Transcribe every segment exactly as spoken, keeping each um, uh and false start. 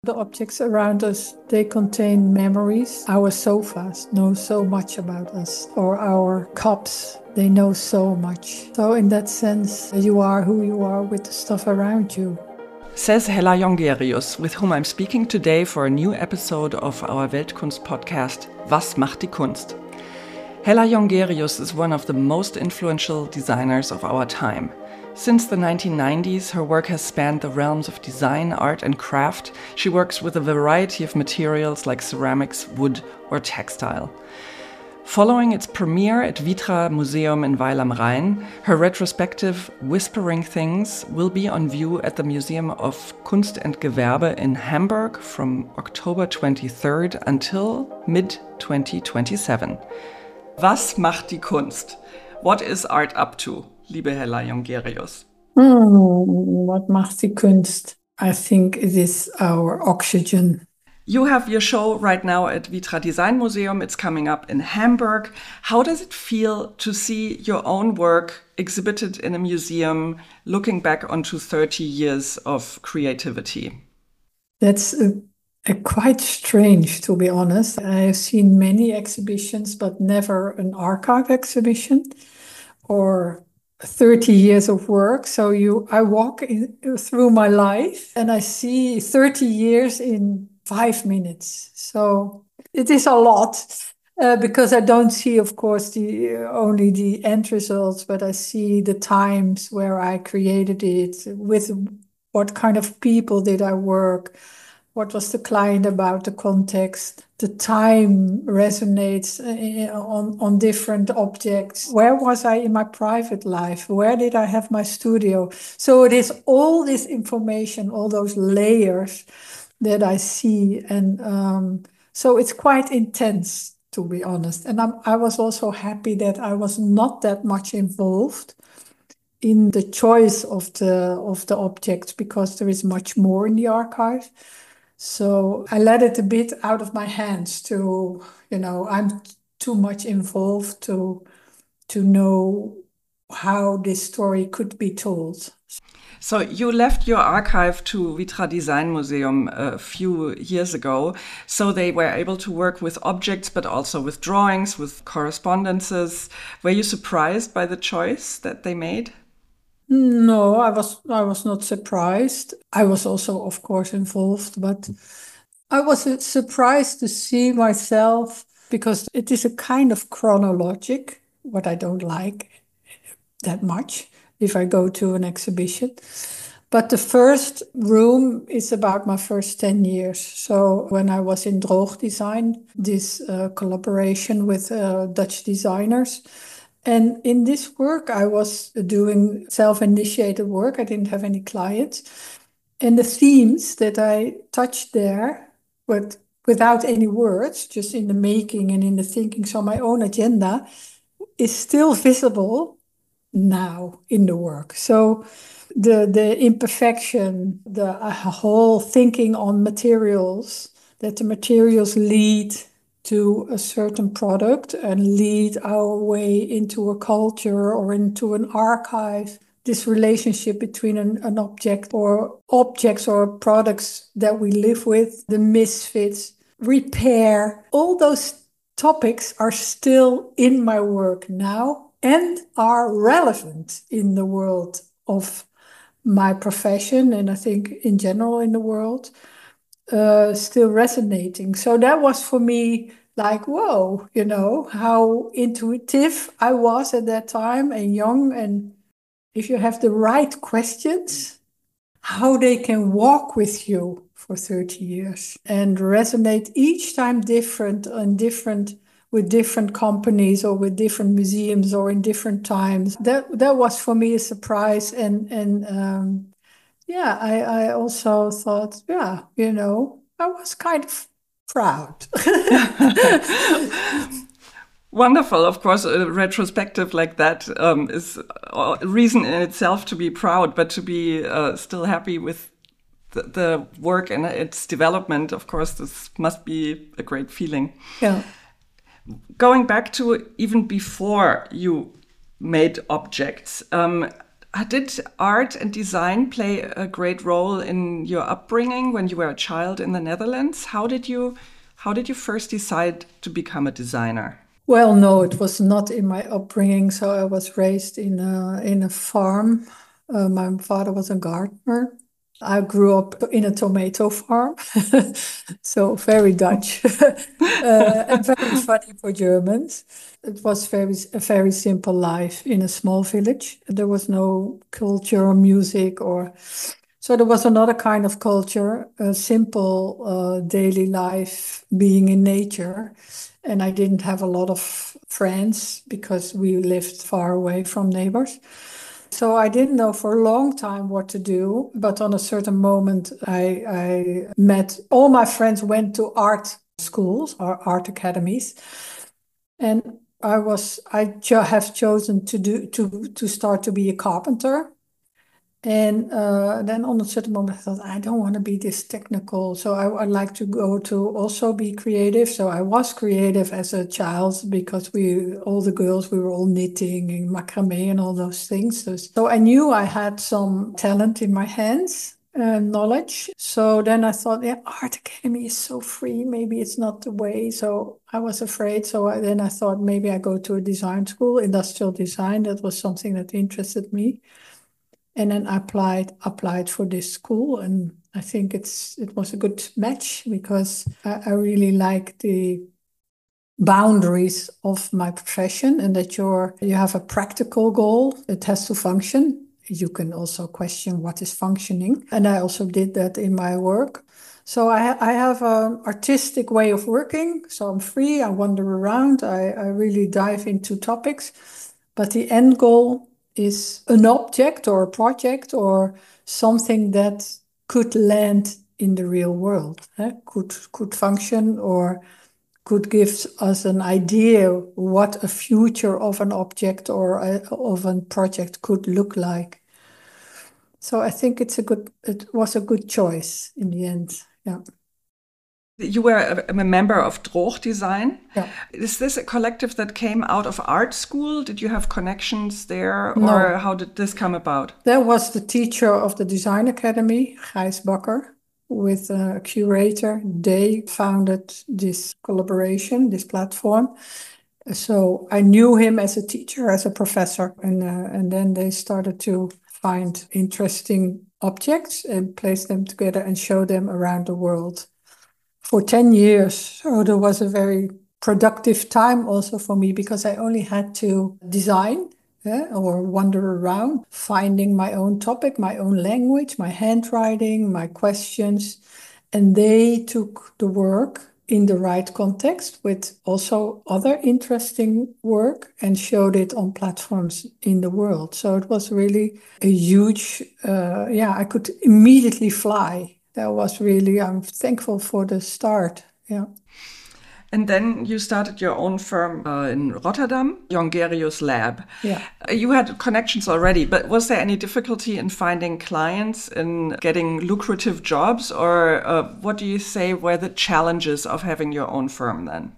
the objects around us, they contain memories. Our sofas know so much about us, or our cups, they know so much. So in that sense, you are who you are with the stuff around you. Says Hella Jongerius, with whom I'm speaking today for a new episode of our Weltkunst podcast, Was macht die Kunst? Hella Jongerius is one of the most influential designers of our time. Since the nineteen nineties, her work has spanned the realms of design, art and craft. She works with a variety of materials like ceramics, wood or textile. Following its premiere at Vitra Museum in Weil am Rhein, her retrospective Whispering Things will be on view at the Museum of Kunst und Gewerbe in Hamburg from October twenty-third until mid twenty twenty-seven. Was macht die Kunst? What is art up to, liebe Hella Jongerius? Hmm, what macht die Kunst? I think it is our oxygen. You have your show right now at Vitra Design Museum. It's coming up in Hamburg. How does it feel to see your own work exhibited in a museum, looking back onto thirty years of creativity? That's a Uh, quite strange, to be honest. I have seen many exhibitions, but never an archive exhibition or thirty years of work. So you, I walk in, through my life and I see thirty years in five minutes. So it is a lot uh, because I don't see, of course, the uh, only the end results, but I see the times where I created it, with what kind of people did I work. What was the client about, the context? The time resonates on, on different objects. Where was I in my private life? Where did I have my studio? So it is all this information, all those layers that I see. And um, so it's quite intense, to be honest. And I'm, I was also happy that I was not that much involved in the choice of the, of the objects, because there is much more in the archive. So I let it a bit out of my hands to, you know, I'm too much involved to, to know how this story could be told. So you left your archive to Vitra Design Museum a few years ago. So they were able to work with objects, but also with drawings, with correspondences. Were you surprised by the choice that they made? No, I was I was not surprised. I was also, of course, involved, but I was surprised to see myself, because it is a kind of chronologic, what I don't like that much if I go to an exhibition. But the first room is about my first ten years. So when I was in Droog Design, this uh, collaboration with uh, Dutch designers. And in this work, I was doing self-initiated work. I didn't have any clients. And the themes that I touched there, but without any words, just in the making and in the thinking, so my own agenda is still visible now in the work. So the, the imperfection, the whole thinking on materials, that the materials lead to a certain product and lead our way into a culture or into an archive. This relationship between an, an object or objects or products that we live with, the misfits, repair, all those topics are still in my work now and are relevant in the world of my profession, and I think in general in the world. Uh, still resonating. So that was for me like, whoa, you know, how intuitive I was at that time and young. And if you have the right questions, how they can walk with you for thirty years and resonate each time different and different with different companies or with different museums or in different times. That that was for me a surprise. And, and, um, Yeah, I, I also thought, yeah, you know, I was kind of proud. Wonderful. Of course, a retrospective like that um, is a reason in itself to be proud, but to be uh, still happy with the, the work and its development, of course, this must be a great feeling. Yeah. Going back to even before you made objects, um, Uh, Did art and design play a great role in your upbringing when you were a child in the Netherlands? How did you, how did you first decide to become a designer? Well, no, it was not in my upbringing. So I was raised in a in a farm. Uh, my father was a gardener. I grew up in a tomato farm, so very Dutch, uh, and very funny for Germans. It was very a very simple life in a small village. There was no culture or music, or so there was another kind of culture, a simple uh, daily life, being in nature. And I didn't have a lot of friends because we lived far away from neighbors. So I didn't know for a long time what to do. But on a certain moment, I, I met all my friends went to art schools or art academies. And I was I cho- have chosen to do to to start to be a carpenter. And uh, then on a certain moment, I thought, I don't want to be this technical. So I, I'd like to go to also be creative. So I was creative as a child because we, all the girls, we were all knitting and macrame and all those things. So, so I knew I had some talent in my hands and knowledge. So then I thought, yeah, art academy is so free. Maybe it's not the way. So I was afraid. So I, then I thought maybe I go to a design school, industrial design. That was something that interested me. And then I applied applied for this school, and I think it's it was a good match because I, I really like the boundaries of my profession, and that you're you have a practical goal. It has to function. You can also question what is functioning, and I also did that in my work. So I, ha- I have an artistic way of working. So I'm free. I wander around. I, I really dive into topics, but the end goal is an object or a project or something that could land in the real world, eh? could could function or could give us an idea what a future of an object or a, of a project could look like. So I think it's a good it was a good choice in the end. Yeah. You were a, a member of Droog Design. Yeah. Is this a collective that came out of art school? Did you have connections there, No. or how did this come about? That was the teacher of the Design Academy, Gijs Bakker, with a curator. They founded this collaboration, this platform. So I knew him as a teacher, as a professor, and uh, and then they started to find interesting objects and place them together and show them around the world for ten years. So there was a very productive time also for me because I only had to design, yeah, or wander around, finding my own topic, my own language, my handwriting, my questions. And they took the work in the right context with also other interesting work and showed it on platforms in the world. So it was really a huge, uh, yeah, I could immediately fly. That was really, I'm thankful for the start. Yeah. And then you started your own firm uh, in Rotterdam, Jongerius Lab. Yeah. You had connections already, but was there any difficulty in finding clients, in getting lucrative jobs, or uh, what do you say were the challenges of having your own firm then?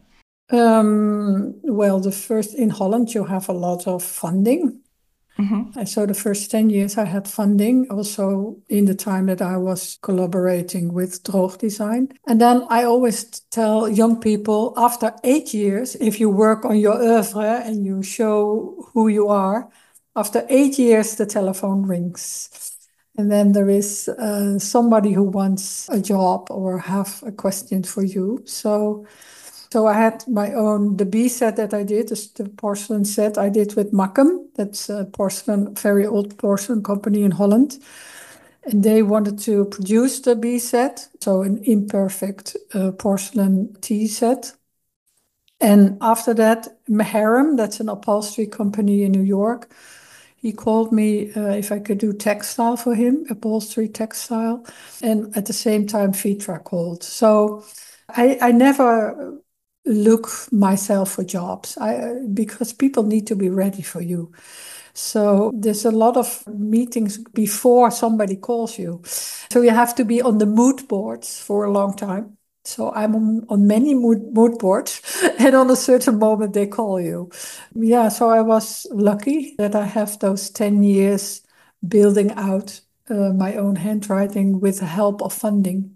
Um, well, the first in Holland, you have a lot of funding. Mm-hmm. And so the first ten years I had funding also in the time that I was collaborating with Droog Design. And then I always tell young people after eight years, if you work on your oeuvre and you show who you are, after eight years, the telephone rings. And then there is uh, somebody who wants a job or have a question for you. So So I had my own, the bee set that I did, the porcelain set I did with Makkum. That's a porcelain, very old porcelain company in Holland. And they wanted to produce the bee set, so an imperfect uh, porcelain tea set. And after that, Meharem, that's an upholstery company in New York, he called me uh, if I could do textile for him, upholstery textile. And at the same time, Vitra called. So I, I never look myself for jobs I, because people need to be ready for you. So there's a lot of meetings before somebody calls you. So you have to be on the mood boards for a long time. So I'm on, on many mood, mood boards, and on a certain moment they call you. Yeah, so I was lucky that I have those ten years building out uh, my own handwriting with the help of funding.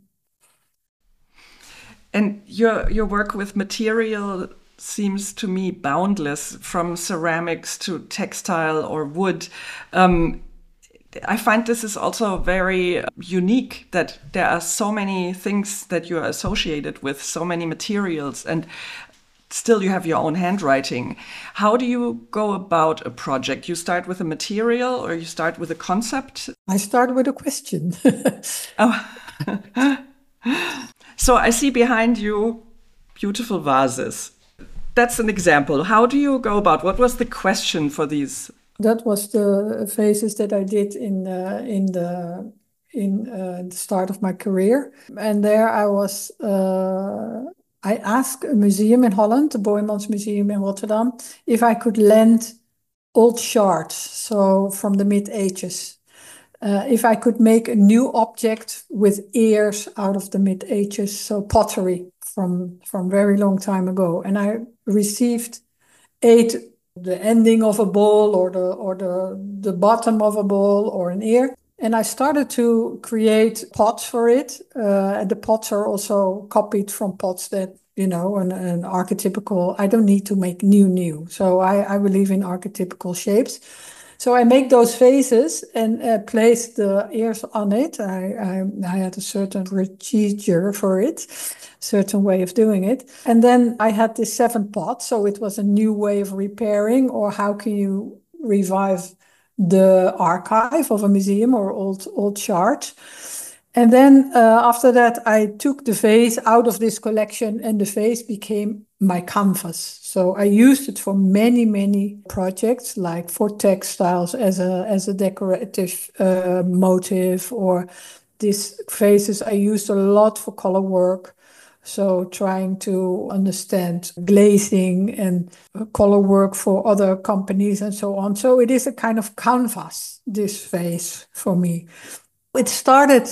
And your your work with material seems to me boundless, from ceramics to textile or wood. Um, I find this is also very unique, that there are so many things that you are associated with, so many materials, and still you have your own handwriting. How do you go about a project? You start with a material or you start with a concept? I start with a question. Oh. So I see behind you beautiful vases. That's an example. How do you go about? What was the question for these? That was the phases that I did in uh, in the in uh, the start of my career, and there I was. Uh, I asked a museum in Holland, the Boijmans Museum in Rotterdam, if I could lend old shards, so from the mid ages. Uh, if I could make a new object with ears out of the mid ages, so pottery from from very long time ago, and I received eight, the ending of a bowl or the or the the bottom of a bowl or an ear. And I started to create pots for it. Uh, and the pots are also copied from pots that, you know, an, an archetypical, I don't need to make new, new. So I, I believe in archetypical shapes. So I make those vases and uh, place the ears on it. I, I, I had a certain procedure for it, certain way of doing it. And then I had this seven pots. So it was a new way of repairing, or how can you revive the archive of a museum or old, old shards. And then uh, after that, I took the vase out of this collection, and the vase became my canvas. So I used it for many, many projects, like for textiles as a as a decorative uh, motive, or these vases I used a lot for color work. So trying to understand glazing and color work for other companies and so on. So it is a kind of canvas, this vase for me. It started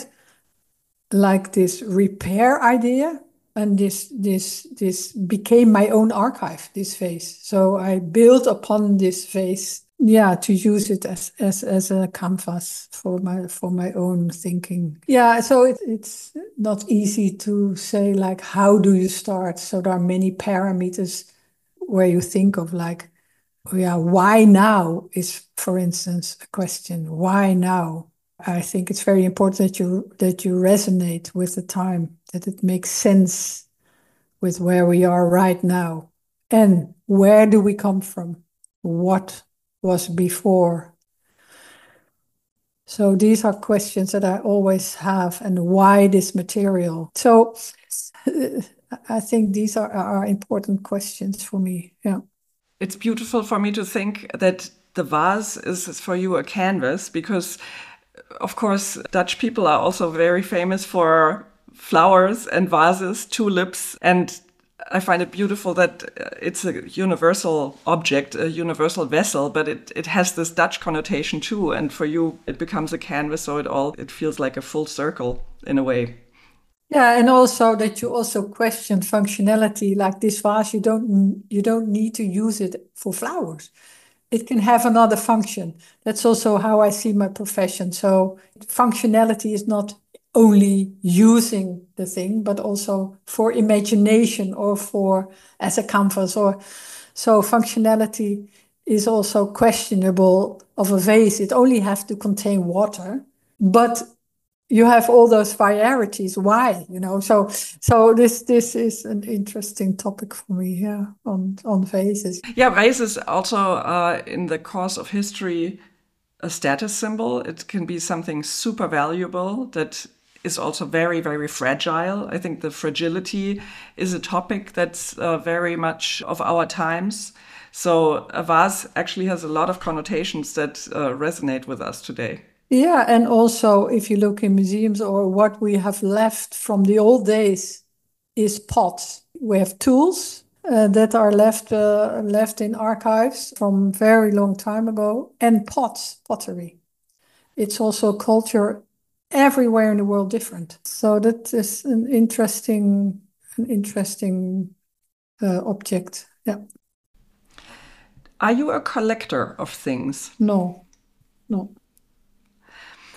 like this repair idea, and this this this became my own archive, this vase. So I built upon this vase, yeah, to use it as as as a canvas for my for my own thinking. Yeah, so it, it's not easy to say like, how do you start? So there are many parameters where you think of like, yeah, why now is, for instance, a question. Why now? I think it's very important that you that you resonate with the time, that it makes sense with where we are right now. And where do we come from? What was before? So these are questions that I always have, and why this material? So I think these are, are important questions for me. Yeah. It's beautiful for me to think that the vase is for you a canvas, because of course, Dutch people are also very famous for flowers and vases, tulips, and I find it beautiful that it's a universal object, a universal vessel, but it, it has this Dutch connotation too, and for you it becomes a canvas, so it all it feels like a full circle in a way. Yeah, and also that you also question functionality, like this vase, you don't you don't need to use it for flowers. It can have another function. That's also how I see my profession. So functionality is not only using the thing, but also for imagination, or for as a canvas. Or so functionality is also questionable of a vase. It only has to contain water, but you have all those varieties. Why, you know? So, so this this is an interesting topic for me. Yeah, on on vases. Yeah, vases also uh, in the course of history a status symbol. It can be something super valuable that is also very, very fragile. I think the fragility is a topic that's uh, very much of our times. So a vase actually has a lot of connotations that uh, resonate with us today. Yeah, and also if you look in museums, or what we have left from the old days is pots. We have tools uh, that are left uh, left in archives from very long time ago, and pots, pottery. It's also culture everywhere in the world different. So that is an interesting, an interesting uh, object. Yeah. Are you a collector of things? No, no.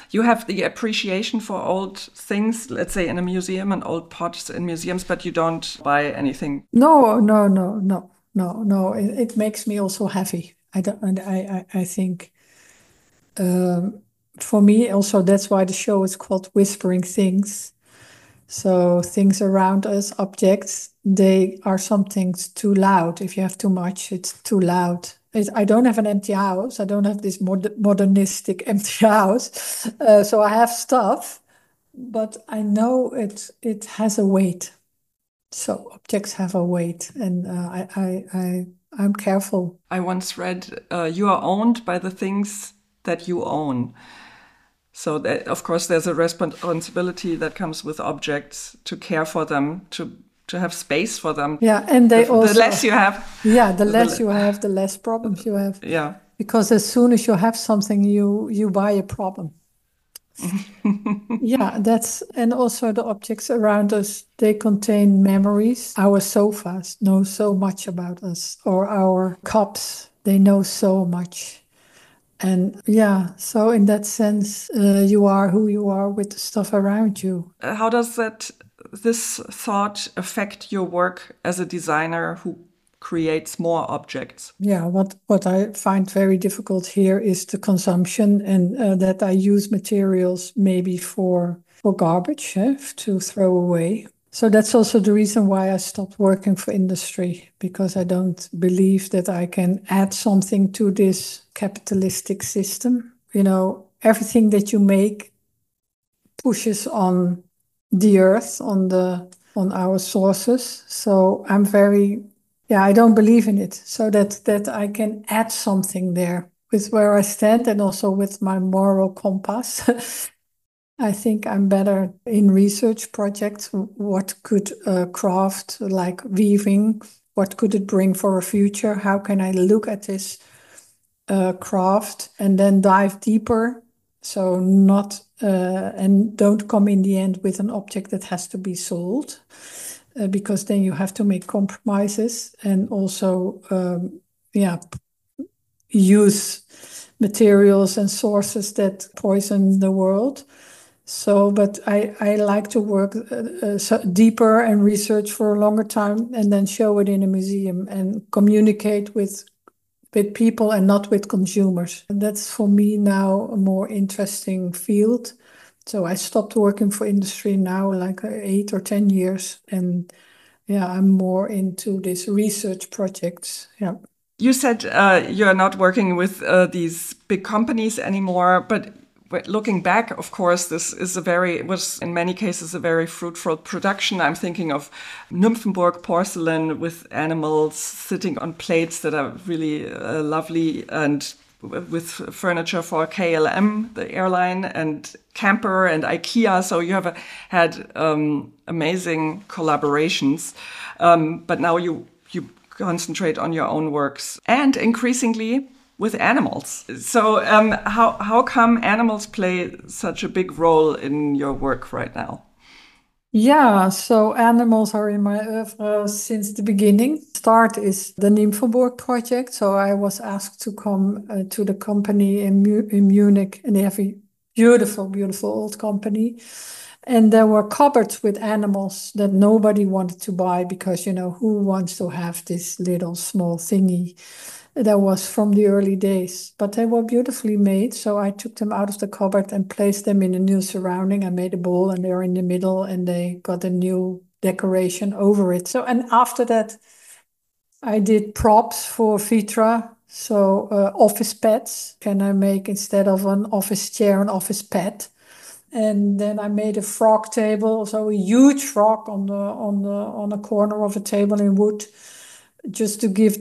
You have the appreciation for old things, let's say in a museum and old pots in museums, but you don't buy anything. No, no, no, no, no, no. It, it makes me also happy. I don't. And I, I, I think um, for me also that's why the show is called Whispering Things. So things around us, objects, they are some things too loud. If you have too much, it's too loud. It, I don't have an empty house. I don't have this mod modernistic empty house. Uh, so I have stuff, but I know it it has a weight. So objects have a weight, and uh, I, I, I, I'm careful. I once read, uh, you are owned by the things that you own. So that, of course, there's a responsibility that comes with objects to care for them, to to have space for them. Yeah, and they the, also the less you have. Yeah, the less the, you have, the less problems you have. Yeah. Because as soon as you have something, you you buy a problem. Yeah, that's and also the objects around us, they contain memories. Our sofas know so much about us, or our cups, they know so much. And yeah, so in that sense, uh, you are who you are with the stuff around you. Uh, how does that, this thought affect your work as a designer who creates more objects? Yeah, what, what I find very difficult here is the consumption, and uh, that I use materials maybe for, for garbage, eh, to throw away. So that's also the reason why I stopped working for industry, because I don't believe that I can add something to this capitalistic system. You know, everything that you make pushes on the earth, on the on our sources. So I'm very, yeah, I don't believe in it. So that that I can add something there with where I stand, and also with my moral compass. I think I'm better in research projects. What could a craft like weaving, what could it bring for a future? How can I look at this uh, craft and then dive deeper? So not, uh, and don't come in the end with an object that has to be sold, uh, because then you have to make compromises, and also, um, yeah, use materials and sources that poison the world. So, but I, I like to work uh, uh, so deeper and research for a longer time, and then show it in a museum and communicate with with people and not with consumers. And that's for me now a more interesting field. So I stopped working for industry now like eight or ten years. And yeah, I'm more into these research projects. Yeah. You said uh, you're not working with uh, these big companies anymore, but looking back, of course, this is a very, was in many cases a very fruitful production. I'm thinking of Nymphenburg porcelain with animals sitting on plates that are really uh, lovely, and with furniture for K L M, the airline, and Camper and IKEA. So you have a, had um, amazing collaborations. Um, but now you, you concentrate on your own works, and increasingly with animals. So um, how, how come animals play such a big role in your work right now? Yeah, so animals are in my oeuvre since the beginning. Start is the Nymphenburg project. So I was asked to come uh, to the company in, Mu in Munich, and they have a beautiful, beautiful old company. And there were cupboards with animals that nobody wanted to buy, because, you know, who wants to have this little small thingy? That was from the early days, but they were beautifully made. So I took them out of the cupboard and placed them in a new surrounding. I made a bowl, and they're in the middle, and they got a new decoration over it. So, and after that, I did props for Vitra. So uh, office pets. Can I make, instead of an office chair, an office pet? And then I made a frog table, so a huge frog on the on the on a corner of a table in wood, just to give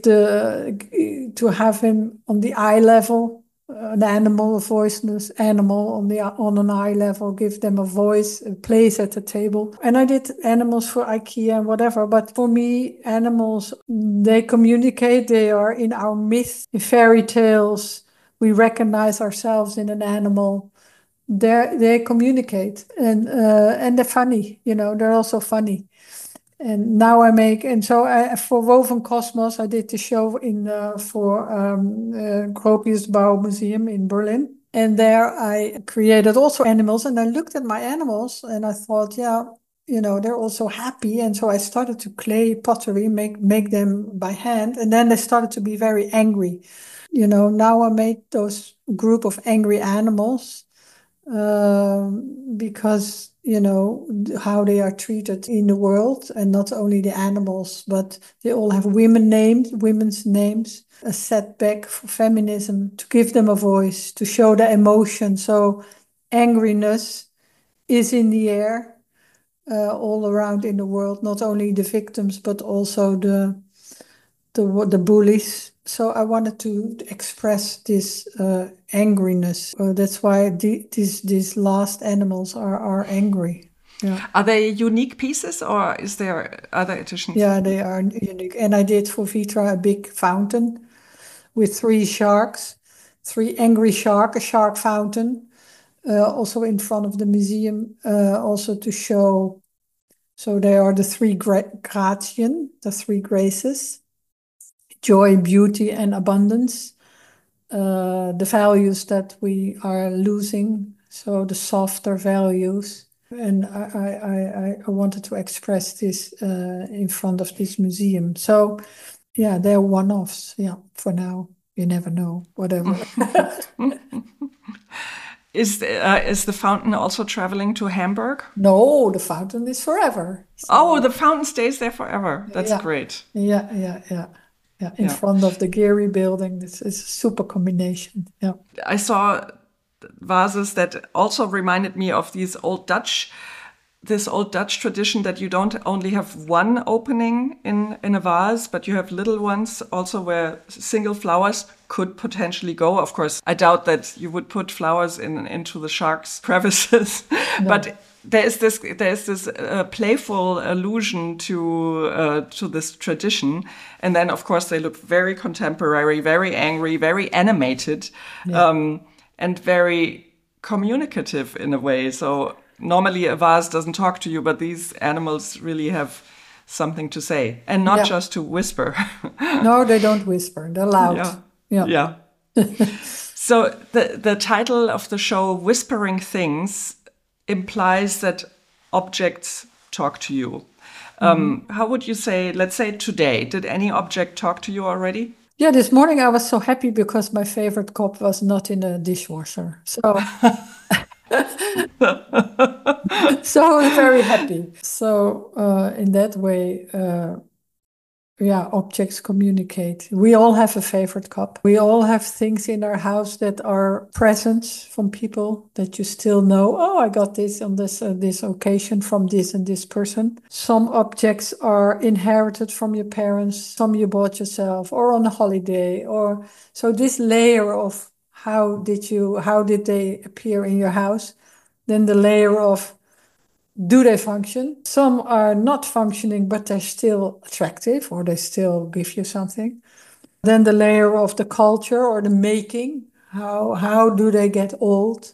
the to have him on the eye level, uh, an animal, a voiceless animal on the on an eye level, give them a voice, a place at the table. And I did animals for IKEA and whatever. But for me, animals, they communicate. They are in our myth, in fairy tales. We recognize ourselves in an animal. They they communicate, and uh, and they're funny. You know, they're also funny. And now I make, and so I, for Woven Cosmos, I did the show in uh, for um, uh, Gropius Bauer Museum in Berlin. And there I created also animals, and I looked at my animals and I thought, yeah, you know, they're also happy. And so I started to clay pottery, make make them by hand. And then they started to be very angry. You know, now I made those group of angry animals um, because, you know, how they are treated in the world, and not only the animals, but they all have women names, women's names, a setback for feminism, to give them a voice, to show the emotion. So angriness is in the air uh, all around in the world, not only the victims, but also the the, the bullies. So I wanted to express this uh, angriness. Uh, that's why the, these these last animals are are angry. Yeah. Are they unique pieces, or is there other editions? Yeah, they are unique. And I did for Vitra a big fountain with three sharks, three angry shark, a shark fountain, uh, also in front of the museum, uh, also to show. So they are the three gra- gratien, the three graces: joy, beauty, and abundance. Uh, the values that we are losing, so the softer values. And I, I, I, I wanted to express this uh, in front of this museum. So, yeah, they're one-offs. Yeah, for now, you never know. Whatever. Is the, uh, is the fountain also traveling to Hamburg? No, the fountain is forever. So, oh, the fountain stays there forever. That's yeah, great. Yeah, yeah, yeah. Yeah, in Yeah. front of the Gehry building. This is a super combination. Yeah. I saw vases that also reminded me of these old Dutch, this old Dutch tradition that you don't only have one opening in, in a vase, but you have little ones also where single flowers could potentially go. Of course, I doubt that you would put flowers in into the shark's crevices, no. But there is this there is this uh, playful allusion to uh, to this tradition, and then of course they look very contemporary, very angry, very animated, yeah. um, and very communicative in a way. So normally a vase doesn't talk to you, but these animals really have something to say, and not yeah. just to whisper. No, they don't whisper; they're loud. Yeah, yeah. yeah. So the the title of the show, Whispering Things, implies that objects talk to you. Um, mm-hmm. How would you say, let's say today, did any object talk to you already? Yeah, this morning I was so happy because my favorite cup was not in a dishwasher. So, so I was very happy. So uh, in that way, uh, yeah, objects communicate. We all have a favorite cup. We all have things in our house that are presents from people that you still know. Oh, I got this on this uh, this occasion from this and this person. Some objects are inherited from your parents. Some you bought yourself, or on a holiday. Or so this layer of how did you how did they appear in your house? Then the layer of do they function? Some are not functioning, but they're still attractive, or they still give you something. Then the layer of the culture or the making. How, how do they get old?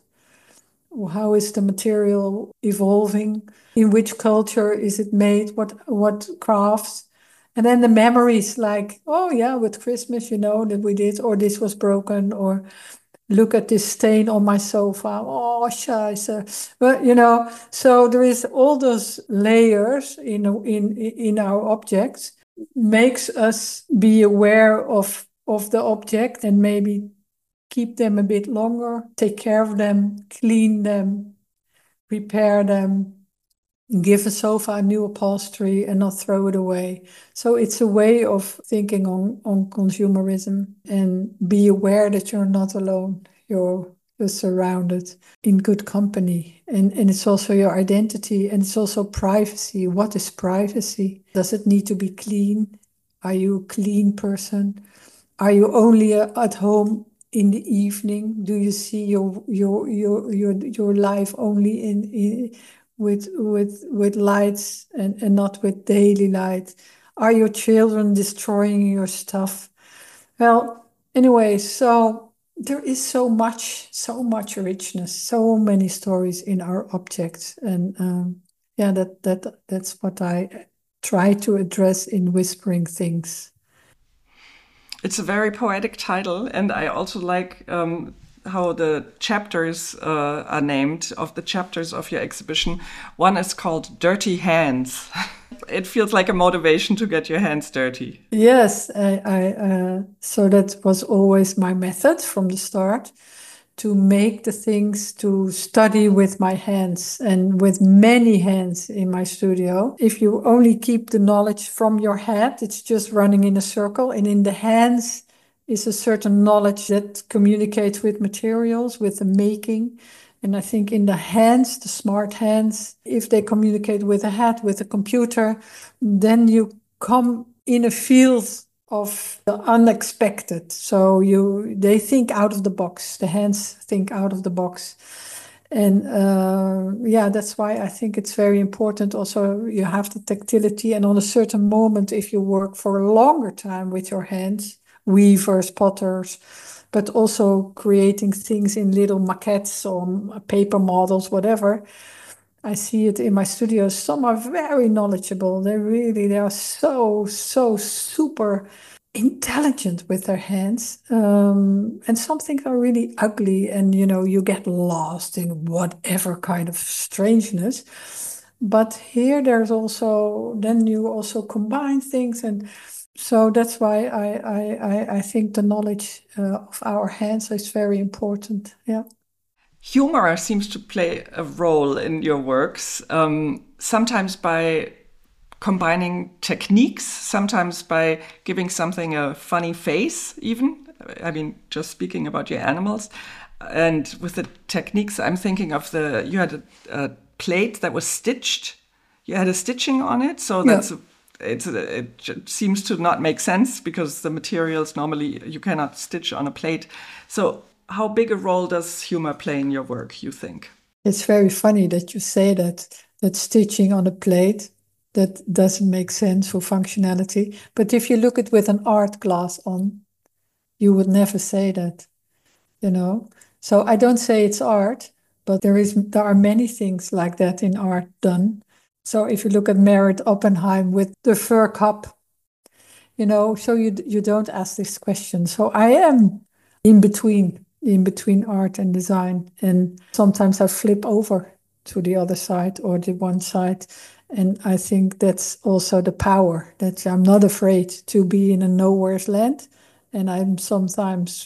How is the material evolving? In which culture is it made? What, what crafts? And then the memories like, oh yeah, with Christmas, you know, that we did, or this was broken, or look at this stain on my sofa. Oh, scheiße. But, you know, so there is all those layers in, in, in our objects, makes us be aware of, of the object and maybe keep them a bit longer, take care of them, clean them, repair them, give a sofa a new upholstery and not throw it away. So it's a way of thinking on, on consumerism, and be aware that you're not alone. You're, you're surrounded in good company. And, and it's also your identity, and it's also privacy. What is privacy? Does it need to be clean? Are you a clean person? Are you only uh, at home in the evening? Do you see your your your your, your life only in, in with with with lights and, and not with daily light? Are your children destroying your stuff? Well, anyway, so there is so much, so much richness, so many stories in our objects, and um, yeah, that that that's what I try to address in Whispering Things. It's a very poetic title, and I also like um, how the chapters uh, are named of the chapters of your exhibition. One is called Dirty Hands. It feels like a motivation to get your hands dirty. Yes, I, I uh, so that was always my method from the start, to make the things, to study with my hands and with many hands in my studio. If you only keep the knowledge from your head, it's just running in a circle. And in the hands is a certain knowledge that communicates with materials, with the making. And I think in the hands, the smart hands, if they communicate with a head, with a computer, then you come in a field of the unexpected. So you they think out of the box. The hands think out of the box. And uh, yeah, that's why I think it's very important. Also, you have the tactility, and on a certain moment, if you work for a longer time with your hands, weavers, potters, but also creating things in little maquettes or paper models, whatever. I see it in my studios. Some are very knowledgeable. They really, they are so, so super intelligent with their hands. Um, and some things are really ugly, and, you know, you get lost in whatever kind of strangeness. But here there's also, then you also combine things. And so that's why I, I, I think the knowledge uh, of our hands is very important. Yeah. Humor seems to play a role in your works, um, sometimes by combining techniques, sometimes by giving something a funny face, even. I mean, just speaking about your animals. And with the techniques, I'm thinking of the, you had a, a plate that was stitched. You had a stitching on it. So that's, yeah. a, it's a, it seems to not make sense because the materials normally you cannot stitch on a plate. So how big a role does humor play in your work, you think? It's very funny that you say that, that stitching on a plate, that doesn't make sense for functionality. But if you look at it with an art glass on, you would never say that, you know? So I don't say it's art, but there is there are many things like that in art done. So if you look at Merritt Oppenheim with the fur cup, you know, so you you don't ask this question. So I am in between, in between art and design. And sometimes I flip over to the other side or the one side. And I think that's also the power, that I'm not afraid to be in a nowhere's land. And I'm sometimes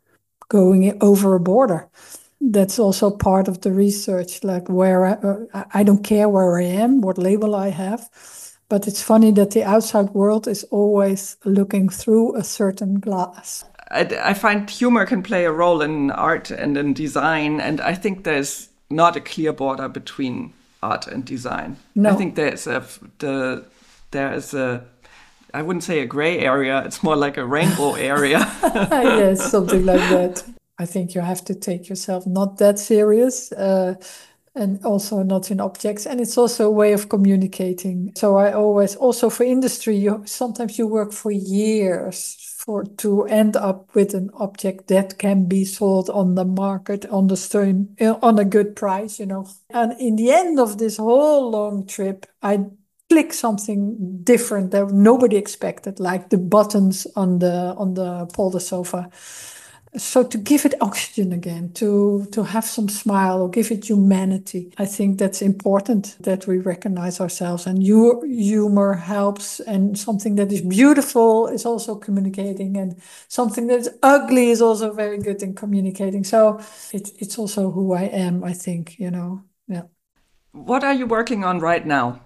going over a border. That's also part of the research, like where I, uh, I don't care where I am, what label I have. But it's funny that the outside world is always looking through a certain glass. I, I find humor can play a role in art and in design. And I think there's not a clear border between art and design. No. I think there's a, the, there is a, I wouldn't say a gray area, it's more like a rainbow area. Yes, something like that. I think you have to take yourself not that serious, uh, and also not in objects. And it's also a way of communicating. So I always, also for industry, you sometimes you work for years for to end up with an object that can be sold on the market, on the stream, on a good price, you know. And in the end of this whole long trip, I click something different that nobody expected, like the buttons on the on the Polder sofa. So to give it oxygen again, to to have some smile or give it humanity, I think that's important, that we recognize ourselves. And your humor helps, and something that is beautiful is also communicating, and something that's ugly is also very good in communicating. So it, it's also who I am, I think, you know. Yeah. What are you working on right now?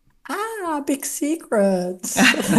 Ah, big secrets.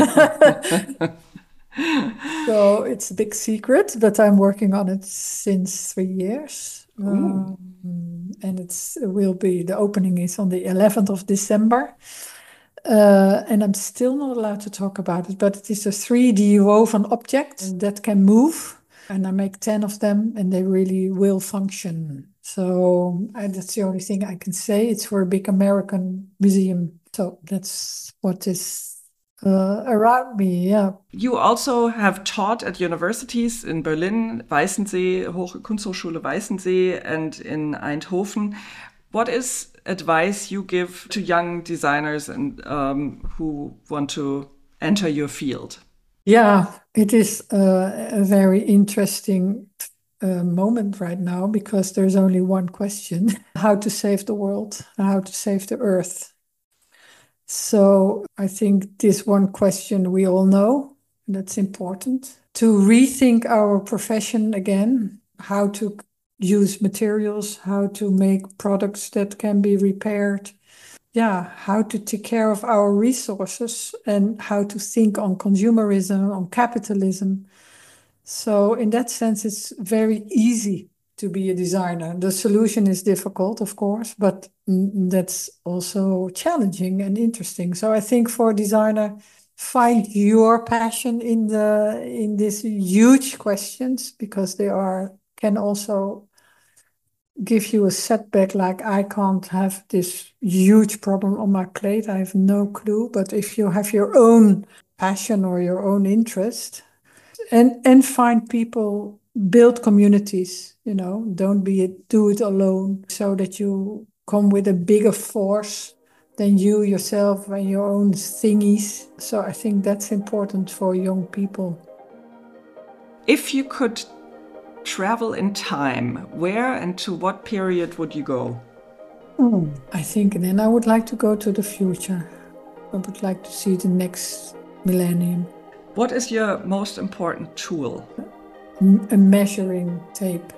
So it's a big secret, but I'm working on it since three years. Um, and it's it will be, the opening is on the eleventh of December. Uh, and I'm still not allowed to talk about it, but it is a three D woven object that can move. And I make ten of them, and they really will function. So I, that's the only thing I can say. It's for a big American museum. So that's what is Uh, around me, yeah. You also have taught at universities in Berlin, Weißensee, Hoch- Kunsthochschule Weißensee, and in Eindhoven. What is advice you give to young designers and um, who want to enter your field? Yeah, it is uh, a very interesting uh, moment right now because there's only one question: how to save the world, how to save the earth. So I think this one question we all know, and that's important. To rethink our profession again, how to use materials, how to make products that can be repaired. Yeah, how to take care of our resources and how to think on consumerism, on capitalism. So in that sense, it's very easy to be a designer. The solution is difficult, of course, but that's also challenging and interesting. So I think for a designer, find your passion in the in these huge questions, because they are can also give you a setback. Like, I can't have this huge problem on my plate. I have no clue. But if you have your own passion or your own interest, and and find people, build communities, you know, don't be it, do it alone, so that you come with a bigger force than you yourself and your own thingies. So I think that's important for young people. If you could travel in time, where and to what period would you go? Mm. I think then I would like to go to the future. I would like to see the next millennium. What is your most important tool? A measuring tape.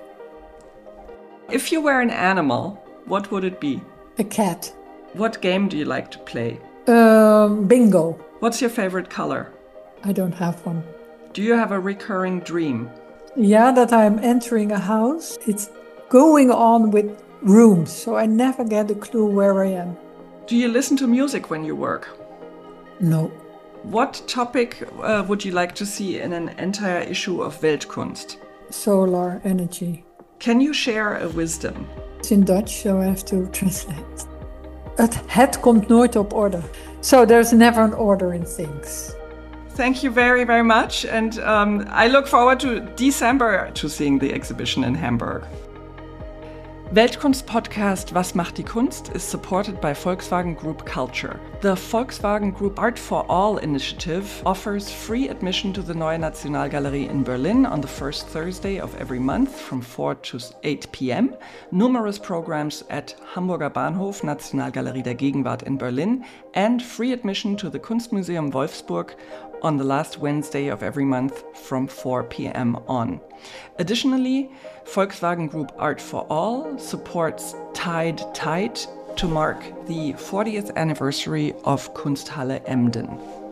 If you were an animal, what would it be? A cat. What game do you like to play? Um, bingo. What's your favorite color? I don't have one. Do you have a recurring dream? Yeah, that I'm entering a house. It's going on with rooms, so I never get a clue where I am. Do you listen to music when you work? No. What topic uh, would you like to see in an entire issue of Weltkunst? Solar energy. Can you share a wisdom? It's in Dutch, so I have to translate. Het, het komt nooit op orde. So there's never an order in things. Thank you very, very much. And um, I look forward to December to seeing the exhibition in Hamburg. Weltkunst podcast Was macht die Kunst is supported by Volkswagen Group Culture. The Volkswagen Group Art for All initiative offers free admission to the Neue Nationalgalerie in Berlin on the first Thursday of every month from four to eight p m, numerous programs at Hamburger Bahnhof, Nationalgalerie der Gegenwart in Berlin, and free admission to the Kunstmuseum Wolfsburg on the last Wednesday of every month from four p m on. Additionally, Volkswagen Group Art for All supports Tide Tide to mark the fortieth anniversary of Kunsthalle Emden.